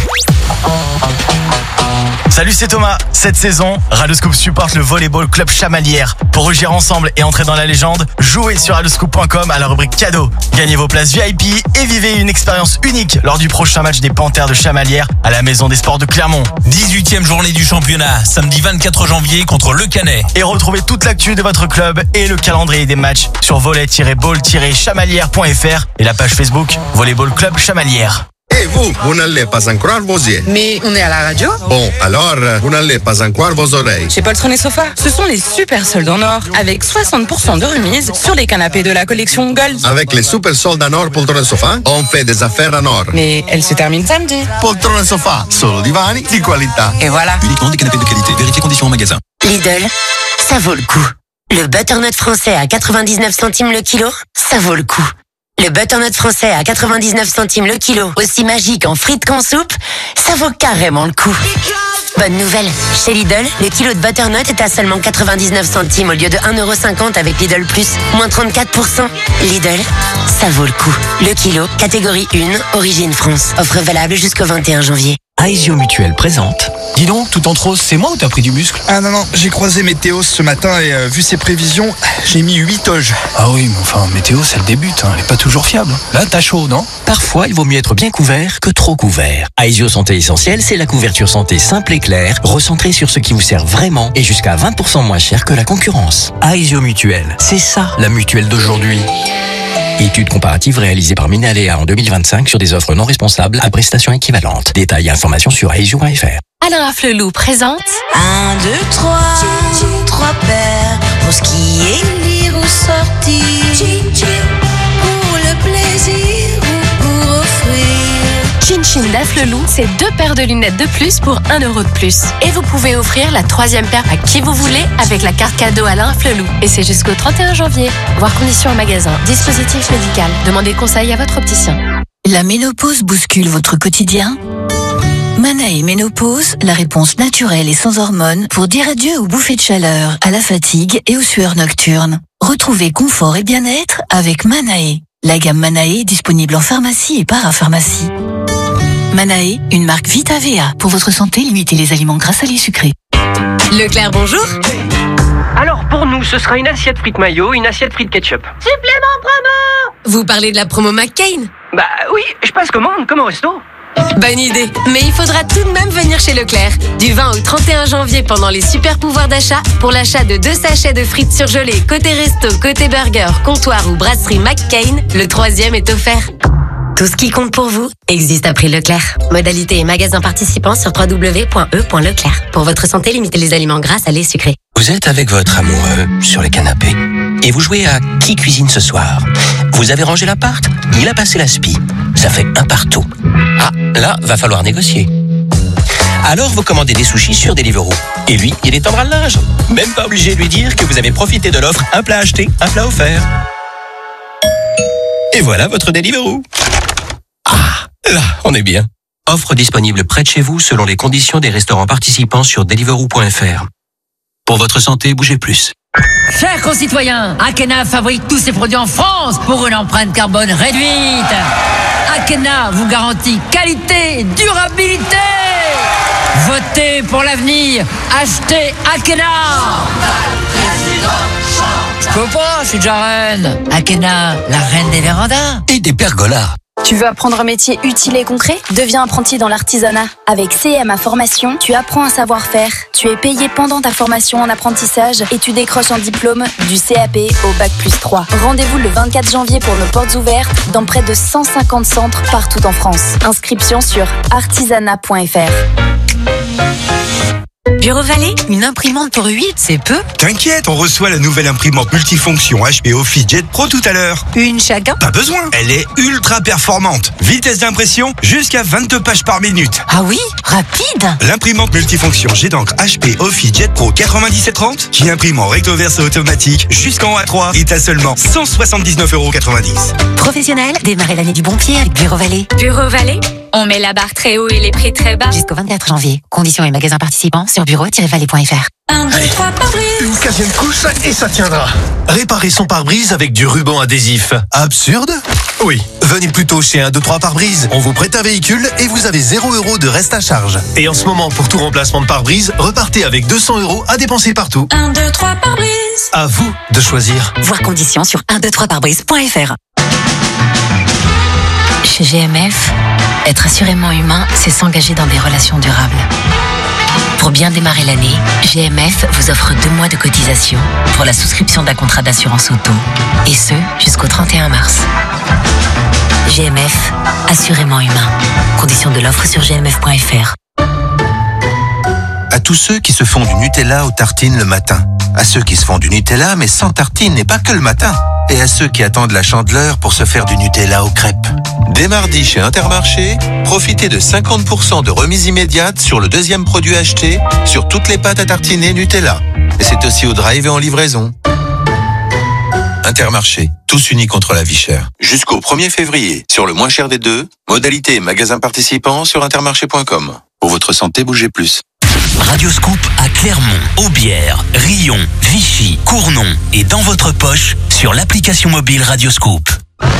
Salut, c'est Thomas. Cette saison, Radioscoop supporte le Volleyball Club Chamalières. Pour rougir ensemble et entrer dans la légende, jouez sur radioscoop.com à la rubrique cadeau. Gagnez vos places VIP et vivez une expérience unique lors du prochain match des Panthères de Chamalières à la Maison des Sports de Clermont. 18e journée du championnat, samedi 24 janvier contre Le Canet. Et retrouvez toute l'actu de votre club et le calendrier des matchs sur volley-ball-chamalières.fr et la page Facebook Volleyball Club Chamalières. Et vous n'allez pas en croire vos yeux. Mais on est à la radio. Bon, alors, vous n'allez pas en croire vos oreilles. Chez Poltron et Sofa, ce sont les super soldes en or, avec 60% de remise sur les canapés de la collection Gold. Avec les super soldes en or Poltron et Sofa, on fait des affaires en or. Mais elle se termine samedi. Poltron et Sofa, solo divani di qualità. Et voilà. Uniquement des canapés de qualité. Vérifiez conditions en magasin. Lidl, ça vaut le coup. Le butternut français à 99 centimes le kilo, ça vaut le coup. Le butternut français à 99 centimes le kilo, aussi magique en frites qu'en soupe, ça vaut carrément le coup. Bonne nouvelle, chez Lidl, le kilo de butternut est à seulement 99 centimes au lieu de 1,50€ avec Lidl Plus, moins 34%. Lidl, ça vaut le coup. Le kilo, catégorie 1, origine France. Offre valable jusqu'au 21 janvier. Aesio Mutuel présente. Dis donc, tout en rose, c'est moi ou t'as pris du muscle? Ah non, j'ai croisé Météo ce matin et vu ses prévisions, j'ai mis 8 oges. Ah oui, mais enfin, Météo, c'est le début, elle est pas toujours fiable. Là, t'as chaud, non? Parfois, il vaut mieux être bien couvert que trop couvert. Aesio Santé Essentielle, c'est la couverture santé simple et claire, recentrée sur ce qui vous sert vraiment et jusqu'à 20% moins cher que la concurrence. Aesio Mutuel, c'est ça, la mutuelle d'aujourd'hui. Étude comparative réalisée par Minaléa en 2025 sur des offres non responsables à prestations équivalentes. Détails et informations sur aesio.fr. Alain Flelou présente 1, 2, 3, 3 paires pour skier, lire ou sortir. Pour le plaisir ou pour offrir. Chin Chin d'Afflelou, c'est 2 paires de lunettes de plus pour 1€ de plus. Et vous pouvez offrir la 3e paire à qui vous voulez avec la carte cadeau Alain Flelou. Et c'est jusqu'au 31 janvier. Voir conditions en magasin. Dispositif médical. Demandez conseil à votre opticien. La ménopause bouscule votre quotidien? Manae Ménopause, la réponse naturelle et sans hormones pour dire adieu aux bouffées de chaleur, à la fatigue et aux sueurs nocturnes. Retrouvez confort et bien-être avec Manae. La gamme Manae est disponible en pharmacie et parapharmacie. Manae, une marque Vita VA. Pour votre santé, limitez les aliments gras, salés, sucrés. Leclerc, bonjour. Alors pour nous, ce sera une assiette frites mayo, une assiette frites ketchup. Supplément promo. Vous parlez de la promo McCain? Bah oui, je passe commande comme au resto. Bonne idée, mais il faudra tout de même venir chez Leclerc. Du 20 au 31 janvier pendant les super pouvoirs d'achat, pour l'achat de 2 sachets de frites surgelées côté resto, côté burger, comptoir ou brasserie McCain, le 3e est offert. Tout ce qui compte pour vous existe à prix Leclerc. Modalité et magasin participants sur www.e.leclerc. Pour votre santé, limitez les aliments gras, salés, sucrés. Vous êtes avec votre amoureux sur le canapé et vous jouez à qui cuisine ce soir. Vous avez rangé l'appart, il a passé la spie. Ça fait un partout. Ah, là, va falloir négocier. Alors vous commandez des sushis sur Deliveroo. Et lui, il est en bras de linge. Même pas obligé de lui dire que vous avez profité de l'offre un plat acheté, un plat offert. Et voilà votre Deliveroo. Ah, là, on est bien. Offre disponible près de chez vous selon les conditions des restaurants participants sur Deliveroo.fr. Pour votre santé, bougez plus. Chers concitoyens, Akena fabrique tous ses produits en France pour une empreinte carbone réduite. Akena vous garantit qualité et durabilité. Votez pour l'avenir. Achetez Akena. Je peux pas, je suis déjà reine. Akena, la reine des vérandas. Et des pergolas. Tu veux apprendre un métier utile et concret? Deviens apprenti dans l'artisanat. Avec CMA Formation, tu apprends un savoir-faire. Tu es payé pendant ta formation en apprentissage et tu décroches un diplôme du CAP au Bac+3. Rendez-vous le 24 janvier pour nos portes ouvertes dans près de 150 centres partout en France. Inscription sur artisanat.fr. Bureau Vallée, une imprimante pour 8, c'est peu. T'inquiète, on reçoit la nouvelle imprimante multifonction HP OfficeJet Pro tout à l'heure. Une chacun? Pas besoin, elle est ultra performante. Vitesse d'impression jusqu'à 22 pages par minute. Ah oui, rapide. L'imprimante multifonction jet d'encre HP OfficeJet Pro 9730 qui imprime en recto verso automatique jusqu'en A3 est à seulement 179,90 €. Professionnel, démarrez l'année du bon pied avec Bureau Vallée. Bureau Vallée, on met la barre très haut et les prix très bas. Jusqu'au 24 janvier. Conditions et magasins participants sur bureau-vallée.fr. 1, 2, 3 pare-brise. Une 15e couche et ça tiendra. Réparer son pare-brise avec du ruban adhésif. Absurde? Oui. Venez plutôt chez 1, 2, 3 pare-brise. On vous prête un véhicule et vous avez 0 € de reste à charge. Et en ce moment, pour tout remplacement de pare-brise, repartez avec 200 € à dépenser partout. 1, 2, 3 pare-brise. À vous de choisir. Voir conditions sur 123parbrise.fr. Chez GMF, être assurément humain, c'est s'engager dans des relations durables. Pour bien démarrer l'année, GMF vous offre 2 mois de cotisation pour la souscription d'un contrat d'assurance auto. Et ce, jusqu'au 31 mars. GMF, assurément humain. Conditions de l'offre sur gmf.fr. À tous ceux qui se font du Nutella aux tartines le matin. À ceux qui se font du Nutella mais sans tartines et pas que le matin. Et à ceux qui attendent la Chandeleur pour se faire du Nutella aux crêpes. Dès mardi chez Intermarché, profitez de 50% de remise immédiate sur le deuxième produit acheté sur toutes les pâtes à tartiner Nutella. Et c'est aussi au drive et en livraison. Intermarché, tous unis contre la vie chère. Jusqu'au 1er février, sur le moins cher des deux, modalité et magasins participants sur intermarché.com. Pour votre santé, bougez plus. Radioscoop à Clermont, Aubière, Rion, Vichy, Cournon et dans votre poche sur l'application mobile Radioscoop.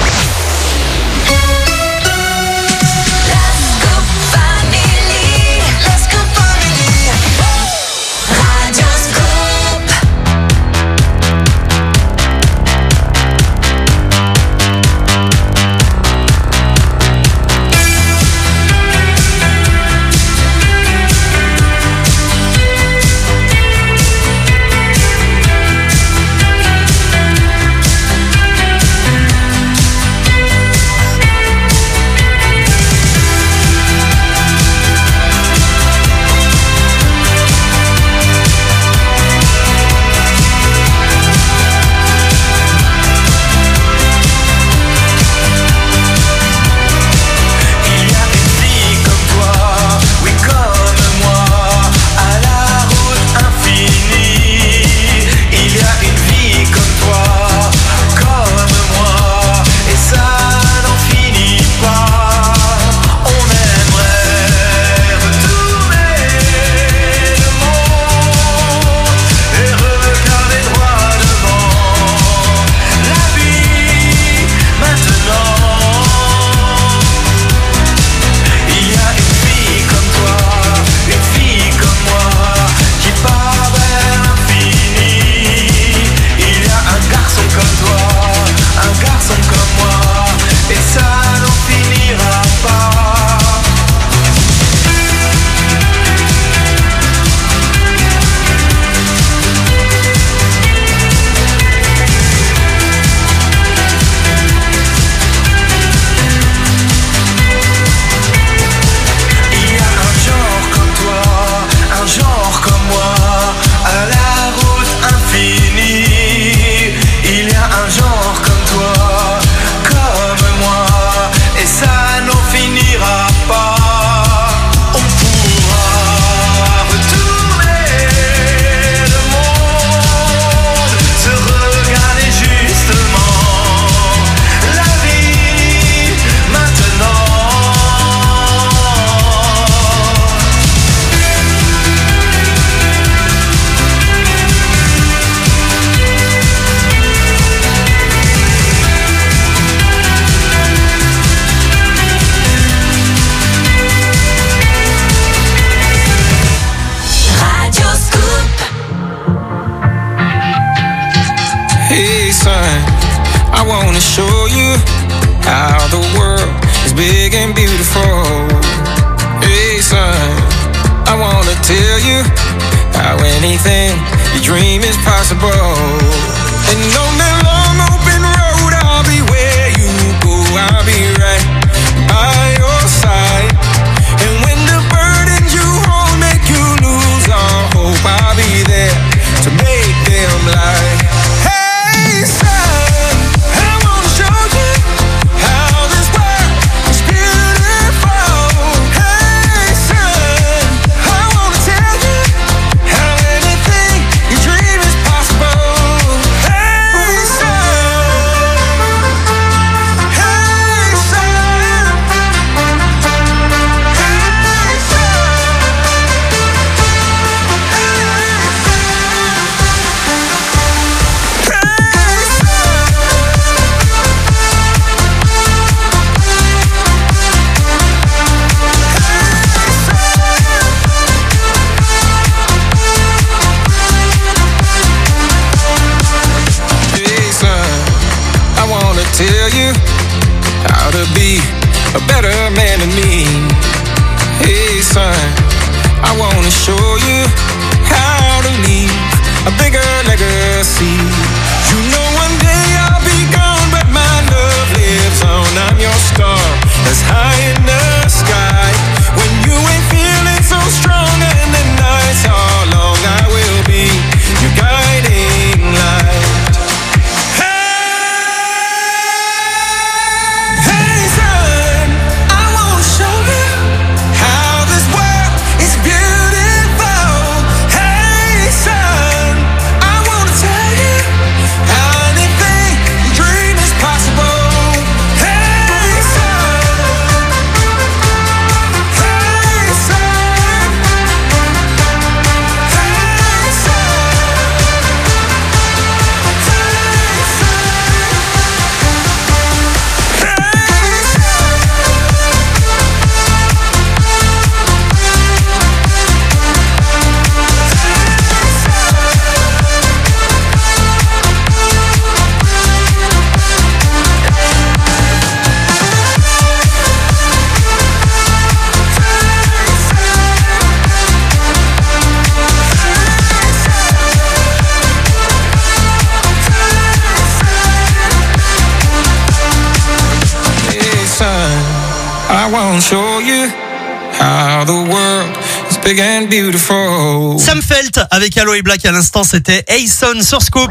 I wanna show you how the world is big and beautiful. Hey son, I wanna tell you how anything you dream is possible. And on that long open road, I'll be where you go, I'll be right by your side. And when the burdens you hold make you lose all hope, tell you how to be a better man than me. Hey son, I wanna show you how to leave a bigger legacy. You know one day I'll be gone, but my love lives on. I'm your star, that's high in the sky. When you ain't feeling so strong and the nights are long, I will be your guiding light. I won't show you how the world is big and beautiful. Sam Felt avec Aloe Black à l'instant, c'était Ayson sur Scoop.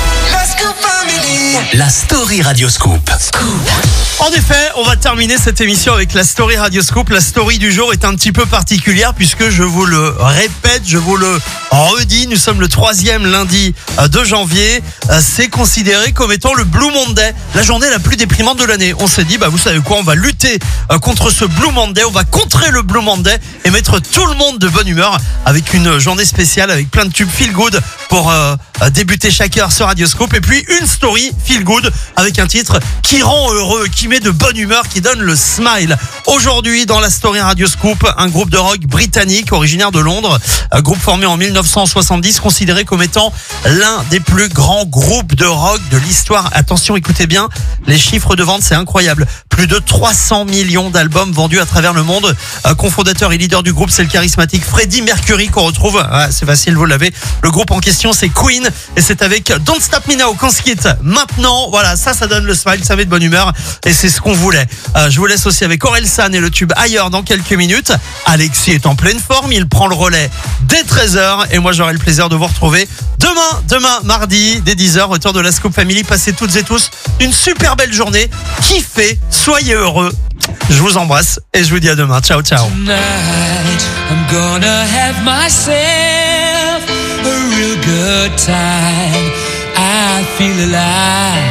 La story Radioscoop. En effet, on va terminer cette émission avec la story Radioscoop. La story du jour est un petit peu particulière puisque je vous le répète, je vous le redis, nous sommes le 3e lundi de janvier. C'est considéré comme étant le Blue Monday, la journée la plus déprimante de l'année. On s'est dit, vous savez quoi, on va lutter contre ce Blue Monday, on va contrer le Blue Monday et mettre tout le monde de bonne humeur avec une journée spéciale avec plein de tubes feel good pour débuter chaque heure sur Radioscoop. Et puis une story feel good avec un titre qui rend heureux, qui met de bonne humeur, qui donne le smile. Aujourd'hui, dans la story Radioscoop, un groupe de rock britannique originaire de Londres, un groupe formé en 1970, considéré comme étant l'un des plus grands groupes de rock de l'histoire. Attention, écoutez bien, les chiffres de vente, c'est incroyable. Plus de 300 millions d'albums vendus à travers le monde. Cofondateur et leader du groupe, c'est le charismatique Freddie Mercury qu'on retrouve. C'est facile, vous l'avez. Le groupe en question, c'est Queen et c'est avec Don't Stop Me Now qu'on se quitte maintenant. Voilà, ça donne le smile, ça met de bonne humeur et c'est ce qu'on voulait. Je vous laisse aussi avec Orelsan et le tube Ailleurs dans quelques minutes. Alexis est en pleine forme, il prend le relais dès 13h et moi j'aurai le plaisir de vous retrouver demain mardi dès 10h, retour de la Scoop Family. Passez toutes et tous une super belle journée, kiffez, soyez heureux. Je vous embrasse et je vous dis à demain. Ciao, ciao. Tonight, I'm gonna have myself a real good time. I feel alive.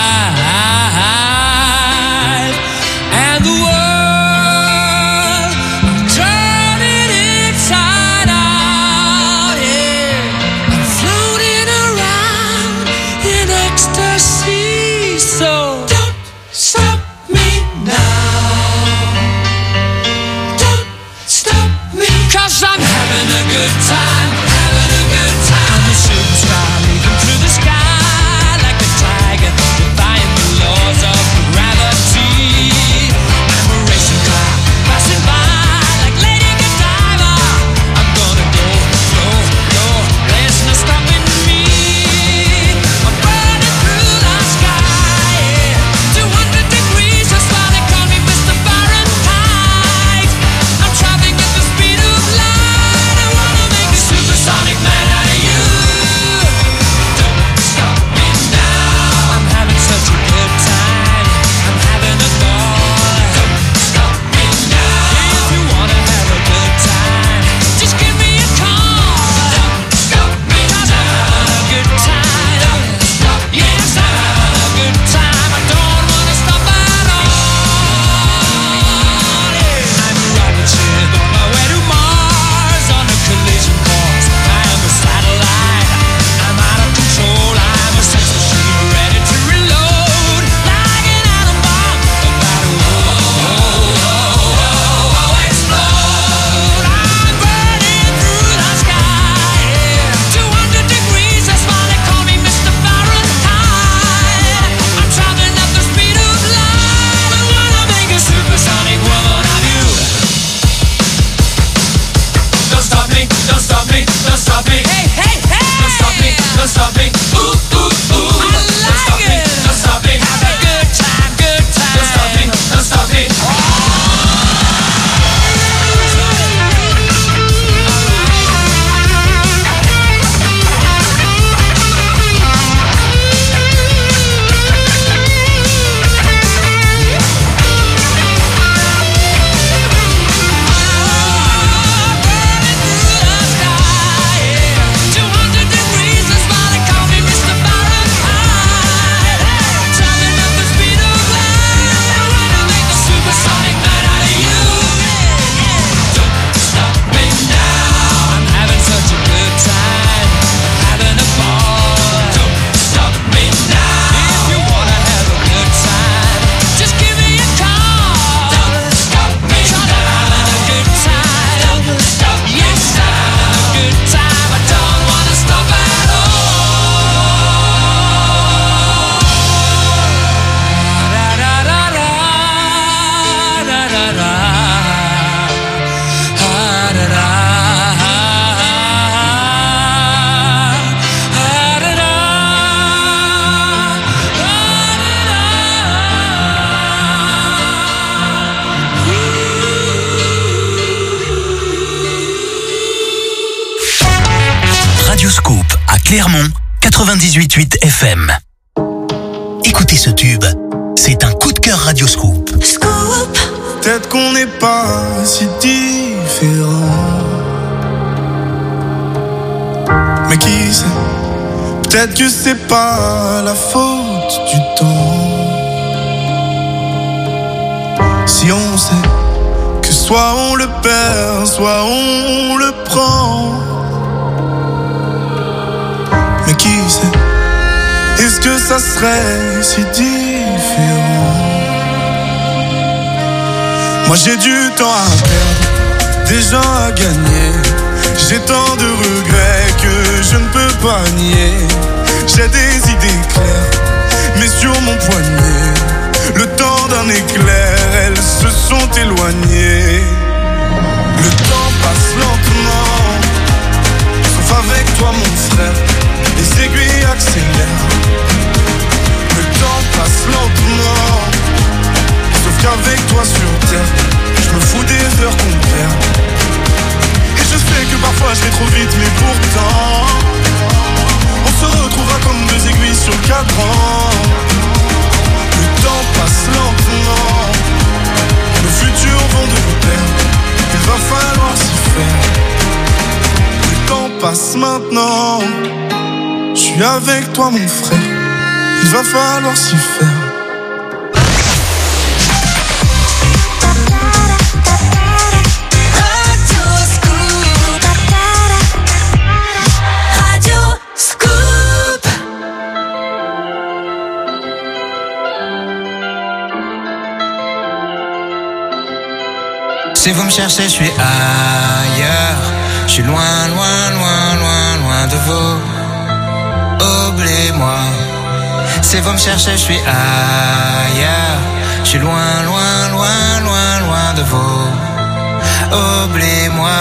And the world, I'm turning inside out, yeah. I'm floating around in ecstasy. So don't stop me now. Don't stop me. 'Cause I'm having a good time, having a good time. I'm a shooting star leaping through the sky like a tiger, defying the laws of gravity. I'm a racing car passing by like Lady Godiva. I'm gonna go, there's no stopping me. I'm burning through the sky, 200 degrees. Clermont, 98.8 FM. Écoutez ce tube, c'est un coup de cœur Radioscoop. Peut-être qu'on n'est pas si différents, mais qui sait, peut-être que c'est pas la faute du temps. Si on sait que soit on le perd, soit on le prend, mais qui sait, est-ce que ça serait si différent? Moi j'ai du temps à perdre, des gens à gagner. J'ai tant de regrets que je ne peux pas nier. J'ai des idées claires, mais sur mon poignet, le temps d'un éclair, elles se sont éloignées. Le temps passe lentement, sauf avec toi mon frère, les aiguilles accélèrent. Le temps passe lentement, sauf qu'avec toi sur terre, je me fous des heures qu'on perd. Et je sais que parfois je vais trop vite, mais pourtant on se retrouvera comme deux aiguilles sur le cadran. Le temps passe lentement, nos futurs vont de pair, il va falloir s'y faire. Le temps passe maintenant, je suis avec toi mon frère, il va falloir s'y faire. Si vous me cherchez, je suis ailleurs. Je suis loin, loin, loin, loin, loin de vous. Oubliez-moi. Si vous me cherchez, je suis ailleurs. Je suis loin, loin, loin, loin, loin de vous. Oubliez-moi.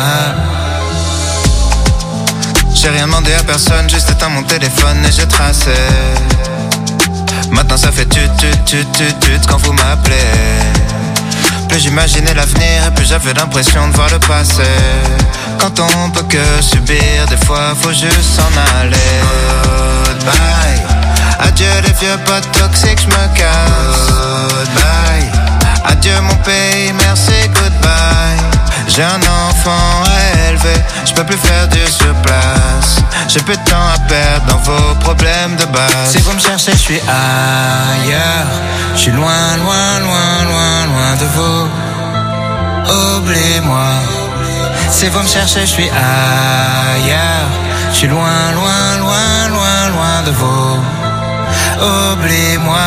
J'ai rien demandé à personne, juste éteint mon téléphone et j'ai tracé. Maintenant ça fait tut quand vous m'appelez. Plus j'imaginais l'avenir et plus j'avais l'impression de voir le passé. Quand on peut que subir, des fois faut juste s'en aller. Goodbye, adieu les vieux potes toxiques, j'me casse. Goodbye, adieu mon pays, merci, goodbye. J'ai un enfant à élever, j'peux plus faire du surplace. J'ai plus de temps à perdre dans vos problèmes de base. Si vous me cherchez, je suis ailleurs. Je suis loin, loin, loin, loin, loin de vous. Oubliez-moi. Si vous me cherchez, je suis ailleurs. Je suis loin, loin, loin, loin, loin de vous. Oubliez-moi.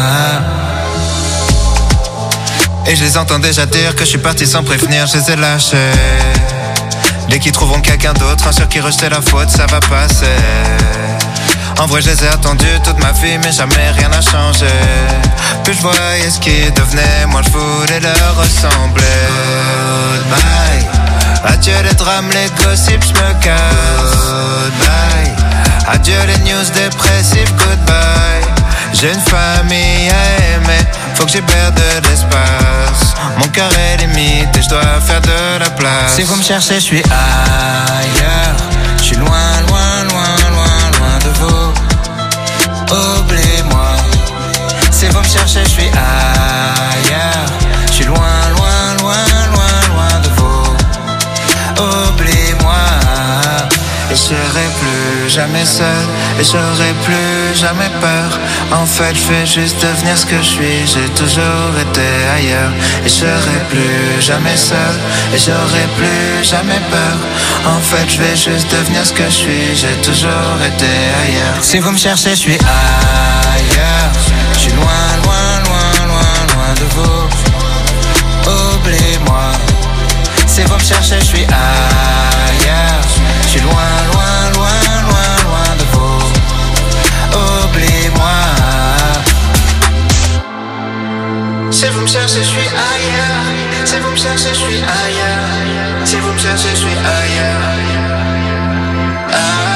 Et je les entends déjà dire que je suis parti sans prévenir, je les ai lâchés. Dès qu'ils trouveront quelqu'un d'autre, un sur qui rejeter la faute, ça va passer. En vrai je les ai attendus toute ma vie, mais jamais rien n'a changé. Plus je voyais ce qu'ils devenaient, moi je voulais leur ressembler. Goodbye, adieu les drames, les gossips, je me casse. Goodbye, adieu les news dépressives, goodbye. J'ai une famille à aimer, faut que j'libère de l'espace. Mon cœur est limite et je dois faire de la place. Si vous me cherchez, je suis ailleurs. Je suis loin, loin, loin, loin, loin de vous. Oubliez-moi. Si vous me cherchez, je suis ailleurs. Je suis loin, loin, loin, loin, loin de vous. Oubliez-moi. Et je serai plus jamais seul, et j'aurai plus jamais peur. En fait je vais juste devenir ce que je suis, j'ai toujours été ailleurs. Et je serai plus jamais seul, et j'aurai plus jamais peur. En fait je vais juste devenir ce que je suis, j'ai toujours été ailleurs. Si vous me cherchez, je suis ailleurs. Je suis loin, loin, loin, loin, loin de vous. Oubliez-moi. Si vous me cherchez, je suis ailleurs. Je suis loin, loin, loin, loin, loin de vous. Oubliez-moi. Si vous me cherchez, je suis ailleurs. Si vous me cherchez, je suis ailleurs. Si vous me cherchez, je suis ailleurs.